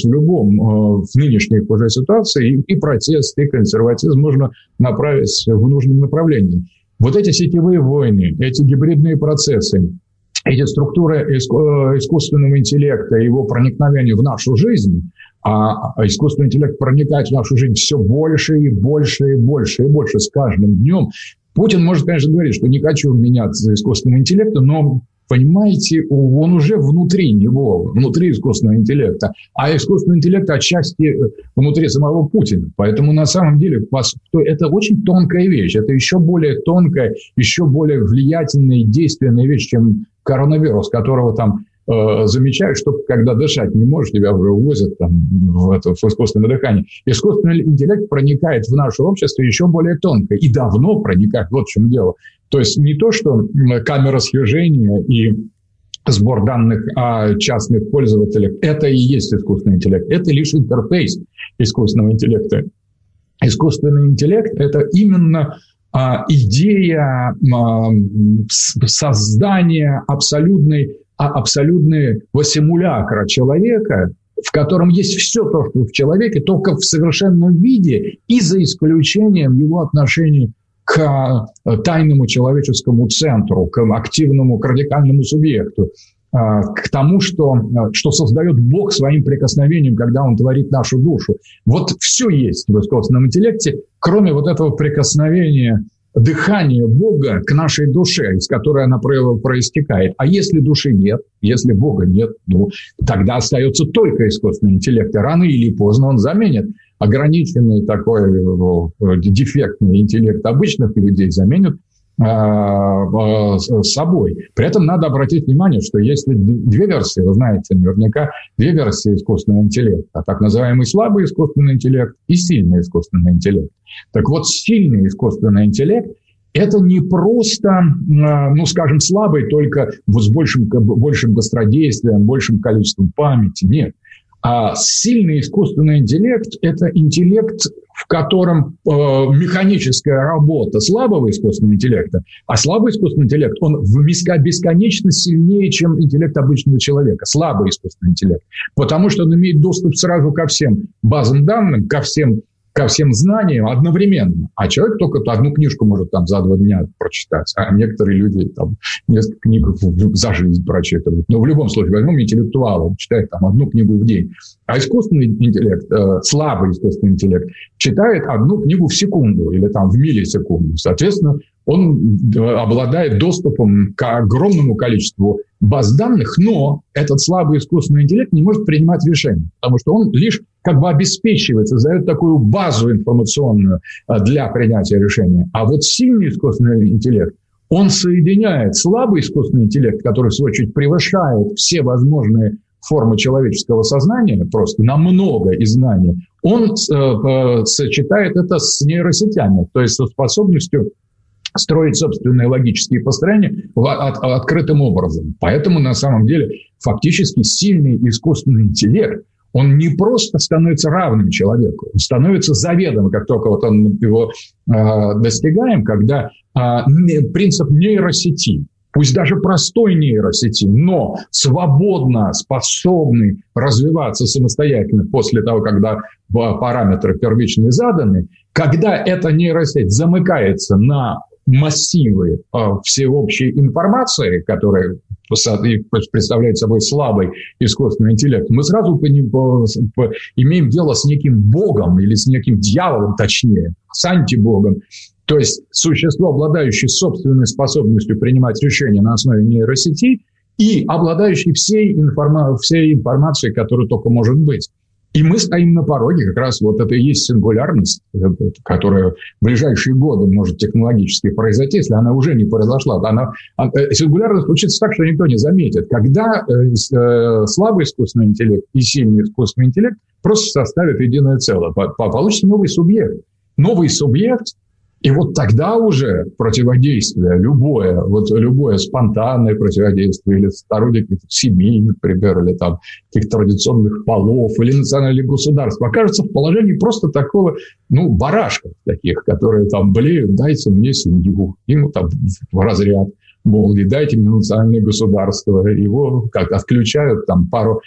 B: в нынешней уже ситуации, и протест, и консерватизм можно направить в нужном направлении. Вот эти сетевые войны, эти гибридные процессы, эти структуры искусственного интеллекта, его проникновение в нашу жизнь, а искусственный интеллект проникает в нашу жизнь все больше и больше и больше и больше с каждым днем. Путин может, конечно, говорить, что не хочу меняться искусственным интеллектом, но, понимаете, он уже внутри него, внутри искусственного интеллекта, а искусственный интеллект отчасти внутри самого Путина. Поэтому на самом деле это очень тонкая вещь, это еще более тонкая, еще более влиятельная и действенная вещь, чем коронавирус, которого там замечают, что когда дышать не можешь, тебя уже увозят там, в искусственное дыхание. Искусственный интеллект проникает в наше общество еще более тонко и давно проникает. Вот в чем дело. То есть не то, что камера слежения и сбор данных о частных пользователях – это и есть искусственный интеллект. Это лишь интерфейс искусственного интеллекта. Искусственный интеллект – это именно идея создания абсолютного симулякра человека, в котором есть все то, что в человеке, только в совершенном виде и за исключением его отношений к тайному человеческому центру, к активному, к радикальному субъекту, к тому, что создает Бог своим прикосновением, когда Он творит нашу душу. Вот все есть в искусственном интеллекте, кроме вот этого прикосновения, дыхания Бога к нашей душе, из которой она проистекает. А если души нет, если Бога нет, тогда остается только искусственный интеллект. И рано или поздно он заменит ограниченный такой дефектный интеллект обычных людей, заменит собой. При этом надо обратить внимание, что есть две версии, вы знаете, наверняка две версии искусственного интеллекта. Так называемый слабый искусственный интеллект и сильный искусственный интеллект. Так вот, сильный искусственный интеллект – это не просто, скажем, слабый только с большим быстродействием, большим количеством памяти. Нет. А сильный искусственный интеллект – это интеллект, в котором механическая работа слабого искусственного интеллекта, а слабый искусственный интеллект, он бесконечно сильнее, чем интеллект обычного человека, слабый искусственный интеллект, потому что он имеет доступ сразу ко всем базам данных, ко всем знаниям одновременно. А человек только одну книжку может там за 2 дня прочитать, а некоторые люди там несколько книг за жизнь прочитывают. Но в любом случае, возьмем интеллектуала, он читает там 1 книгу в день. А искусственный интеллект, слабый искусственный интеллект, читает 1 книгу в секунду или там в миллисекунду. Соответственно, он обладает доступом к огромному количеству баз данных, но этот слабый искусственный интеллект не может принимать решения, потому что он лишь как бы обеспечивает, создает такую базу информационную для принятия решения. А вот сильный искусственный интеллект, он соединяет слабый искусственный интеллект, который, в свою очередь, превышает все возможные формы человеческого сознания, просто намного и знания, он сочетает это с нейросетями, то есть со способностью строить собственные логические построения открытым образом. Поэтому, на самом деле, фактически сильный искусственный интеллект, он не просто становится равным человеку, он становится заведомо, как только вот он его достигаем, когда принцип нейросети, пусть даже простой нейросети, но свободно способный развиваться самостоятельно после того, когда параметры первичные заданы, когда эта нейросеть замыкается на массивы всеобщей информации, которая представляет собой слабый искусственный интеллект, мы сразу имеем дело с неким богом или с неким дьяволом, точнее, с антибогом. То есть существо, обладающее собственной способностью принимать решения на основе нейросети и обладающее всей информацией, которая только может быть. И мы стоим на пороге, как раз вот это и есть сингулярность, которая в ближайшие годы может технологически произойти, если она уже не произошла. Сингулярность случится так, что никто не заметит. Когда слабый искусственный интеллект и сильный искусственный интеллект просто составят единое целое. Получится новый субъект. Новый субъект. И вот тогда уже противодействие, любое спонтанное противодействие или сторонник семей, например, или там каких-то традиционных полов, или национальных государств, окажется в положении просто такого, барашков таких, которые там блеют, дайте мне семью, ему там в разряд, мол, дайте мне национальное государство, его отключают там пару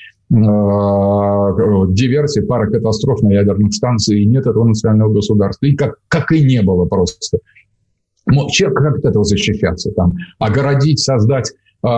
B: диверсий, пара катастроф на ядерных станциях, и нет этого национального государства. И как и не было просто. Человек как от этого защищаться? Там, огородить, создать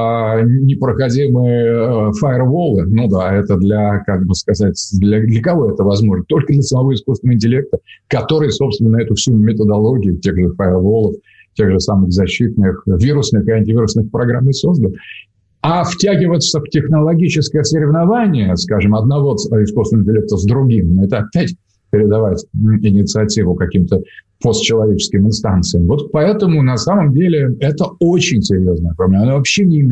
B: непроходимые фаерволы? Это для кого это возможно? Только для самого искусственного интеллекта, который, собственно, эту всю методологию тех же фаерволов, тех же самых защитных вирусных и антивирусных программ и создал. А втягиваться в технологическое соревнование, скажем, одного искусственного интеллекта с другим, это опять передавать инициативу каким-то постчеловеческим инстанциям. Вот поэтому, на самом деле, это очень серьезная проблема. Она вообще не имеет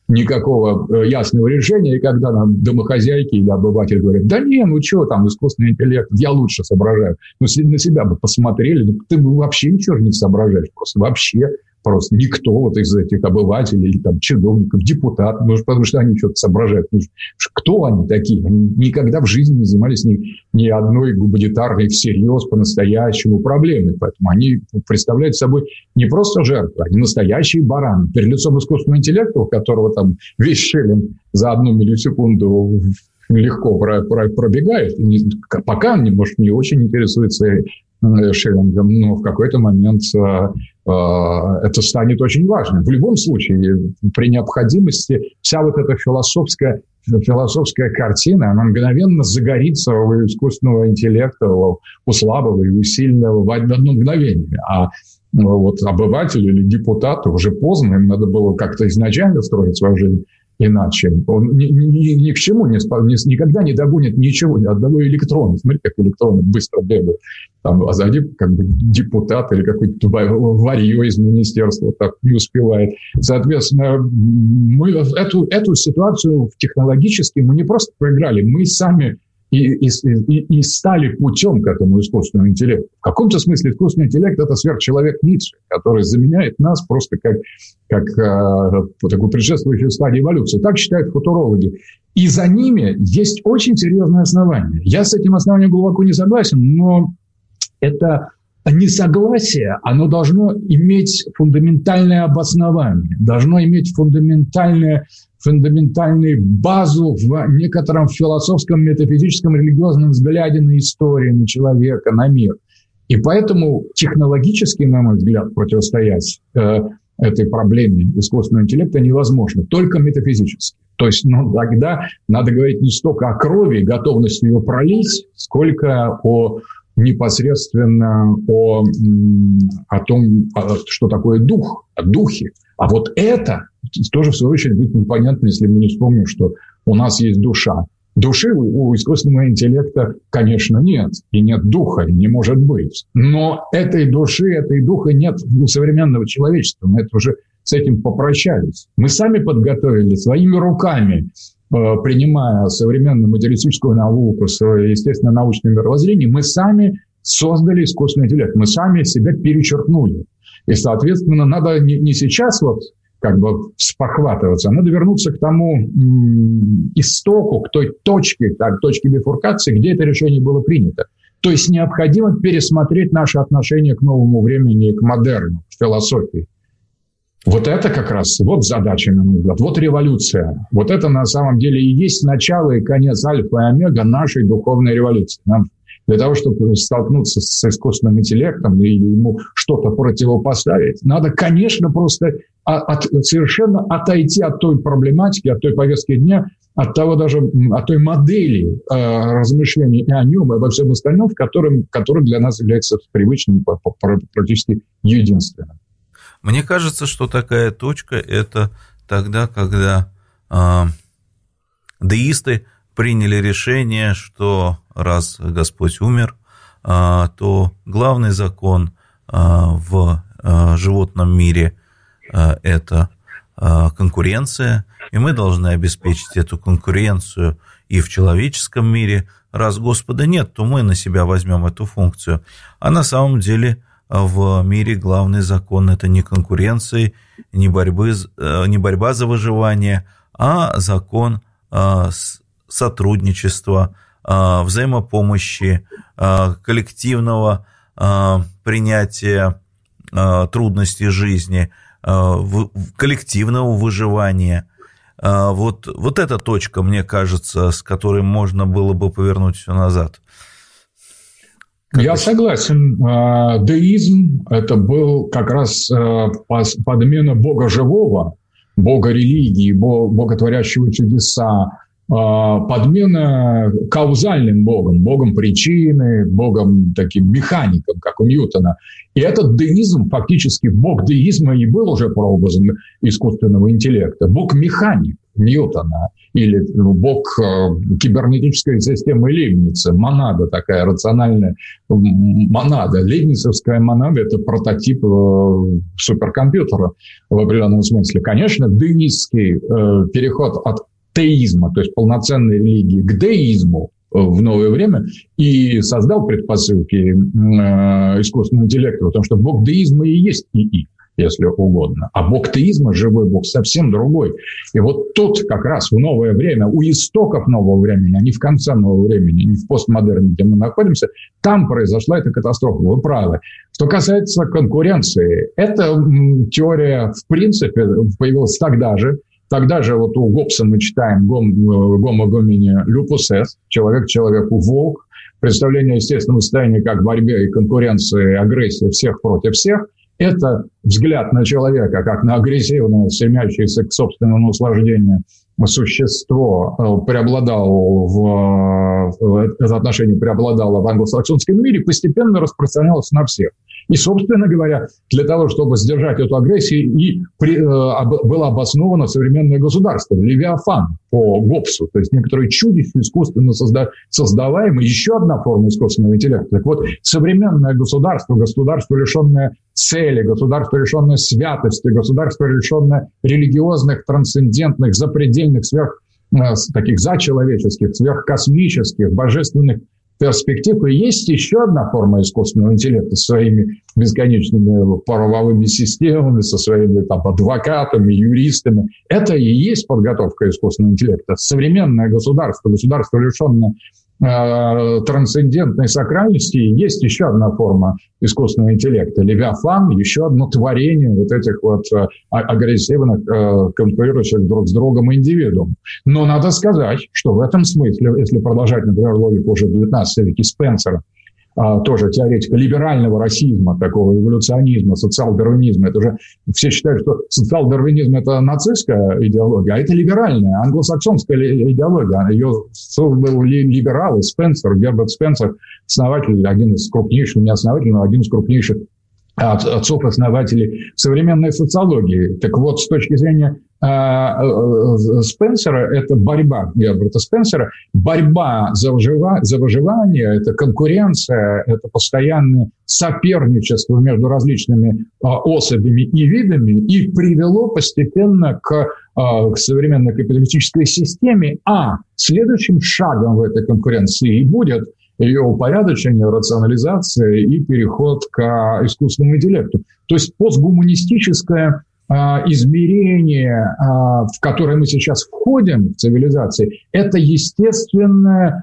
B: никакого ясного решения, и когда нам домохозяйки или обыватели говорят, да не, ну что там, искусственный интеллект, я лучше соображаю. Ну, если на себя бы посмотрели, ты вообще ничего не соображаешь, просто никто вот из этих обывателей или там чиновников, депутатов, потому что они что-то соображают. Кто они такие? Они никогда в жизни не занимались ни одной гуманитарной всерьез по-настоящему проблемой. Поэтому они представляют собой не просто жертвы, они настоящие бараны. Перед лицом искусственного интеллекта, у которого там весь Шеллинг за 1 миллисекунду легко пробегает, пока он, может, не очень интересуется Шеллингом, но в какой-то момент это станет очень важным. В любом случае, при необходимости, вся вот эта философская картина, она мгновенно загорится у искусственного интеллекта, у слабого и у сильного в одно мгновение. А вот обывателю или депутату уже поздно, им надо было как-то изначально строить свою жизнь иначе. Он ни к чему никогда не догонит ничего, ни одного электрона. Смотри, как электроны быстро бегают. Там, а сзади как бы депутат или какой-то варьё из министерства так не успевает. Соответственно, мы эту ситуацию технологически мы не просто проиграли, мы сами и стали путем к этому искусственному интеллекту. В каком-то смысле искусственный интеллект – это сверхчеловек Ницше, который заменяет нас просто как такую предшествующую стадию эволюции. Так считают футурологи. И за ними есть очень серьезное основание. Я с этим основанием глубоко не согласен, но это несогласие, оно должно иметь фундаментальное обоснование, должно иметь фундаментальную базу в некотором философском, метафизическом, религиозном взгляде на историю, на человека, на мир. И поэтому технологически, на мой взгляд, противостоять этой проблеме искусственного интеллекта невозможно, только метафизически. То есть тогда надо говорить не столько о крови, готовности ее пролить, сколько непосредственно о том, что такое дух, о духе. А вот это тоже, в свою очередь, будет непонятно, если мы не вспомним, что у нас есть душа. Души у искусственного интеллекта, конечно, нет. И нет духа, и не может быть. Но этой души, этой духа нет у современного человечества. Мы это уже с этим попрощались. Мы сами подготовили своими руками, принимая современную материалистическую науку, естественно-научное мировоззрение, мы сами создали искусственный интеллект. Мы сами себя перечеркнули. И, соответственно, надо не сейчас спохватываться, а надо вернуться к тому истоку, к той точке бифуркации, где это решение было принято. То есть необходимо пересмотреть наше отношение к новому времени, к модерну, к философии. Вот это как раз, задача, на мой взгляд, революция. Вот это на самом деле и есть начало и конец альфа и омега нашей духовной революции. Нам для того, чтобы столкнуться с искусственным интеллектом и ему что-то противопоставить, надо, конечно, просто совершенно отойти от той проблематики, от той повестки дня, от той модели размышлений и о нем, и обо всем остальном, который для нас является привычным, практически единственным.
A: Мне кажется, что такая точка – это тогда, когда деисты приняли решение, что раз Господь умер, то главный закон в животном мире – это конкуренция, и мы должны обеспечить эту конкуренцию и в человеческом мире. Раз Господа нет, то мы на себя возьмем эту функцию. А на самом деле в мире главный закон – это не конкуренция, не борьба за выживание, а закон сотрудничества, взаимопомощи, коллективного принятия трудностей жизни, коллективного выживания. Вот эта точка, мне кажется, с которой можно было бы повернуть все назад.
B: Я согласен. Деизм – это был как раз подмена Бога живого, Бога религии, Бога, творящего чудеса, подмена каузальным Богом, Богом причины, Богом таким механиком, как у Ньютона. И этот деизм, фактически Бог деизма и был уже прообразом искусственного интеллекта. Бог-механик. Ньютона, или бог кибернетической системы Лейбница, монада такая рациональная, монада. Лейбницевская монада – это прототип суперкомпьютера в определенном смысле. Конечно, деистский переход от теизма, то есть полноценной религии, к деизму в новое время и создал предпосылки искусственного интеллекта, потому что бог деизма и есть ИИ, если угодно. А бог теизма, живой бог, совсем другой. И вот тут как раз в новое время, у истоков нового времени, а не в конце нового времени, не в постмодерне, где мы находимся, там произошла эта катастрофа. Вы правы. Что касается конкуренции, эта теория, в принципе, появилась тогда же. Тогда же вот у Гоббса мы читаем «Homo homini lupus est», человек человеку волк, представление естественного состояния как борьба и конкуренция, агрессия всех против всех. Это взгляд на человека как на агрессивное, стремящееся к собственному наслаждению существо это отношение преобладало в англосаксонском мире, постепенно распространялось на всех. И, собственно говоря, для того, чтобы сдержать эту агрессию, было обосновано современное государство, Левиафан по Гоббсу, то есть некоторые чудища искусственно создаваемые, еще одна форма искусственного интеллекта. Так вот, современное государство, государство, лишенное цели, государство, лишенное святости, государство, лишенное религиозных, трансцендентных, запредельных, таких зачеловеческих, сверхкосмических, божественных перспектив. И есть еще одна форма искусственного интеллекта со своими бесконечными правовыми системами, со своими адвокатами, юристами. Это и есть подготовка искусственного интеллекта. Современное государство, государство, лишенное трансцендентной сакральности, есть еще одна форма искусственного интеллекта. Левиафан, еще одно творение вот этих вот агрессивных, конкурирующих друг с другом индивидуумов. Но надо сказать, что в этом смысле, если продолжать, например, логику уже в 19 веке Спенсера, тоже теоретика либерального расизма, такого эволюционизма, социал-дарвинизма. Это уже все считают, что социал-дарвинизм – это нацистская идеология, а это либеральная, англосаксонская идеология. Ее создал либералы Спенсер, Герберт Спенсер, основатель, один из крупнейших, не основатель, но один из крупнейших отцов-основателей современной социологии. Так вот, с точки зрения Спенсера, это борьба Герберта Спенсера, борьба за выживание, это конкуренция, это постоянное соперничество между различными особями и видами и привело постепенно к современной капиталистической системе. А следующим шагом в этой конкуренции и будет ее упорядочение, рационализация и переход к искусственному интеллекту. То есть постгуманистическое измерение, в которое мы сейчас входим в цивилизации, это естественный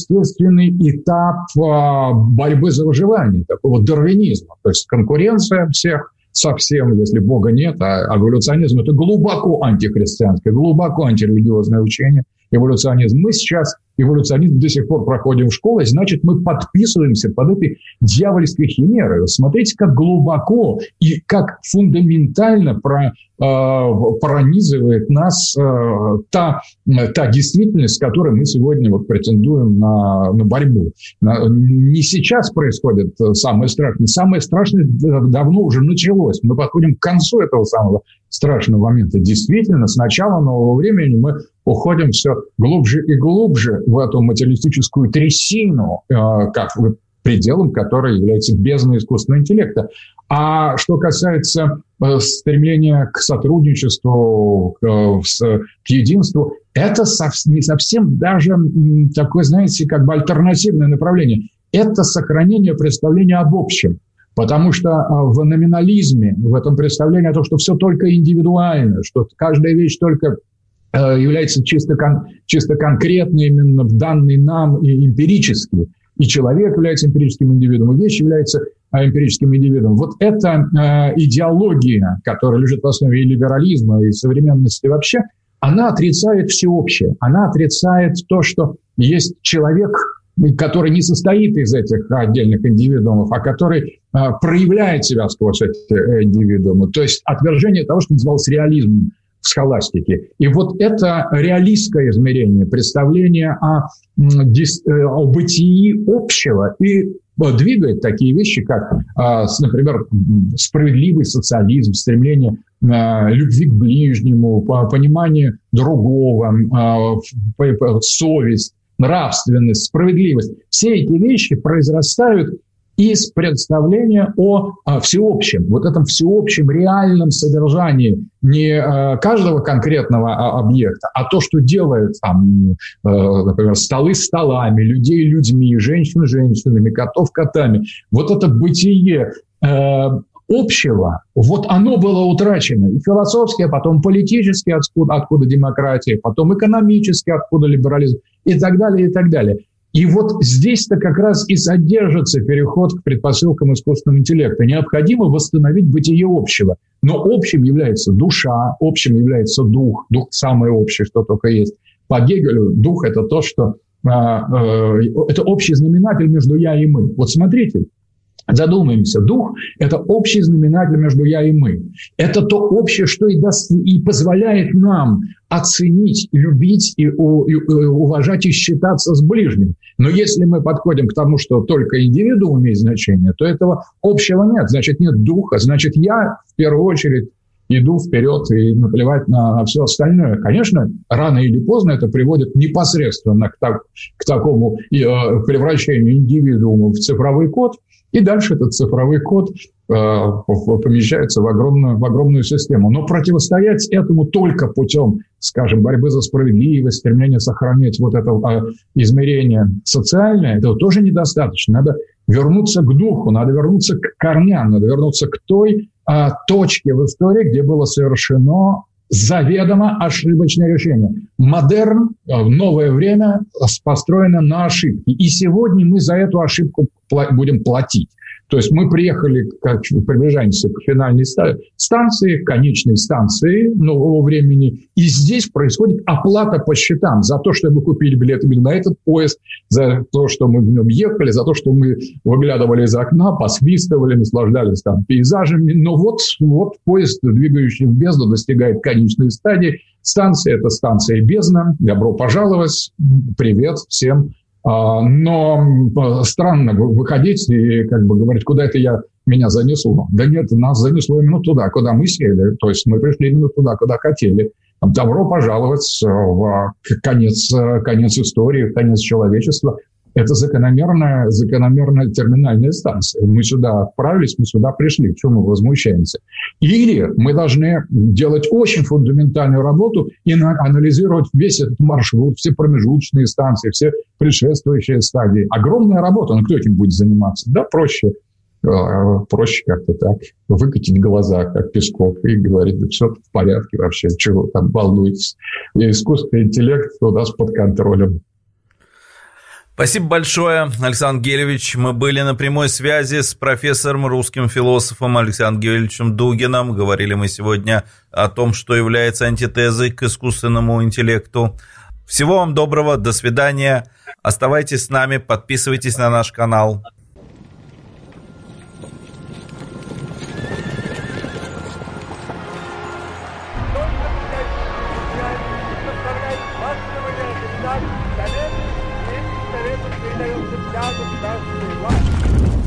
B: этап борьбы за выживание, такого дарвинизма. То есть конкуренция всех со всем, если Бога нет, а эволюционизм – это глубоко антихристианское, глубоко антирелигиозное учение. Эволюционизм. Мы сейчас эволюционизм до сих пор проходим в школе, значит, мы подписываемся под этой дьявольской химерой. Смотрите, как глубоко и как фундаментально пронизывает нас та действительность, с которой мы сегодня претендуем на борьбу. Не сейчас происходит самое страшное. Самое страшное давно уже началось. Мы подходим к концу этого самого страшного момента. Действительно, с начала нового времени мы уходим все глубже и глубже в эту материалистическую трясину, пределом которой является бездна искусственного интеллекта. А что касается стремления к сотрудничеству, к единству, это не совсем даже такое, знаете, как бы альтернативное направление. Это сохранение представления об общем. Потому что в номинализме, в этом представлении о том, что все только индивидуально, что каждая вещь только является чисто конкретной, именно данной нам и эмпирически. И человек является эмпирическим индивидуумом, и вещь является эмпирическим индивидуумом. Вот эта идеология, которая лежит в основе и либерализма, и современности вообще, она отрицает всеобщее. Она отрицает то, что есть человек, который не состоит из этих отдельных индивидуумов, а который проявляет себя сквозь эти индивидуумы. То есть отвержение того, что называлось реализмом в схоластике. И вот это реалистское измерение, представление о бытии общего и двигает такие вещи, как, например, справедливый социализм, стремление любви к ближнему, понимание другого, совесть, нравственность, справедливость. Все эти вещи произрастают из представления о всеобщем, вот этом всеобщем реальном содержании не каждого конкретного объекта, а то, что делает, там, например, столы столами, людей людьми, женщин женщинами, котов котами. Вот это бытие общего, вот оно было утрачено. И философски, а потом политически, откуда демократия, потом экономически, откуда либерализм, и так далее, и так далее. И вот здесь-то как раз и содержится переход к предпосылкам искусственного интеллекта. Необходимо восстановить бытие общего. Но общим является душа, общим является дух. Дух самое общее, что только есть. По Гегелю дух – это то, что… это общий знаменатель между «я» и «мы». Вот смотрите. Задумаемся, дух – это общий знаменатель между «я» и «мы». Это то общее, что и позволяет нам оценить, любить, и уважать и считаться с ближним. Но если мы подходим к тому, что только индивидуум имеет значение, то этого общего нет. Значит, нет духа. Значит, я в первую очередь иду вперед и наплевать на все остальное. Конечно, рано или поздно это приводит непосредственно к такому превращению индивидуума в цифровой код. И дальше этот цифровой код помещается в огромную систему. Но противостоять этому только путем, скажем, борьбы за справедливость, стремления сохранять вот это измерение социальное, этого тоже недостаточно. Надо вернуться к духу, надо вернуться к корням, надо вернуться к той точке в истории, где было совершено заведомо ошибочное решение. Модерн в новое время построено на ошибке. И сегодня мы за эту ошибку будем платить. То есть мы приближаемся к финальной станции, конечной станции нового времени. И здесь происходит оплата по счетам за то, что мы купили билет именно на этот поезд, за то, что мы в нем ехали, за то, что мы выглядывали из окна, посвистывали, наслаждались там пейзажами. Но вот поезд, двигающий в бездну, достигает конечной стадии. Станция – это станция бездна. Добро пожаловать. Привет всем. Но странно выходить и говорить, куда это меня занесло. Да нет, нас занесло именно туда, куда мы сели. То есть мы пришли именно туда, куда хотели. Добро пожаловать в конец истории, в конец человечества. Это закономерная терминальная станция. Мы сюда отправились, мы сюда пришли. Чему мы возмущаемся? Или мы должны делать очень фундаментальную работу и анализировать весь этот маршрут, все промежуточные станции, все предшествующие стадии. Огромная работа. Но кто этим будет заниматься? Да, проще как-то так выкатить глаза, как Песков, и говорить, да все в порядке вообще, чего там волнуетесь. И искусственный интеллект у нас под контролем.
A: Спасибо большое, Александр Гелевич. Мы были на прямой связи с профессором, русским философом Александром Гелевичем Дугиным. Говорили мы сегодня о том, что является антитезой к искусственному интеллекту. Всего вам доброго, до свидания. Оставайтесь с нами, подписывайтесь на наш канал.
D: Совету передается вся государственная власть.